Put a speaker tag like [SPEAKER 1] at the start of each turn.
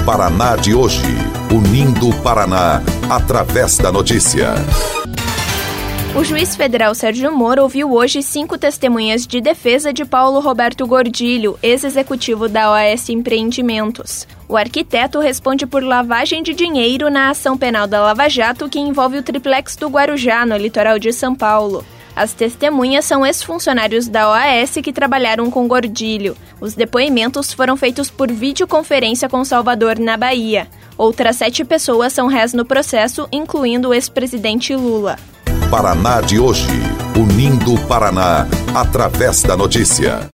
[SPEAKER 1] Paraná de hoje, unindo o Paraná através da notícia.
[SPEAKER 2] O juiz federal Sérgio Moro ouviu hoje 5 testemunhas de defesa de Paulo Roberto Gordilho, ex-executivo da OAS Empreendimentos. O arquiteto responde por lavagem de dinheiro na ação penal da Lava Jato que envolve o triplex do Guarujá, no litoral de São Paulo. As testemunhas são ex-funcionários da OAS que trabalharam com Gordilho. Os depoimentos foram feitos por videoconferência com Salvador, na Bahia. Outras 7 pessoas são réis no processo, incluindo o ex-presidente Lula.
[SPEAKER 1] Paraná de hoje, unindo o Paraná através da notícia.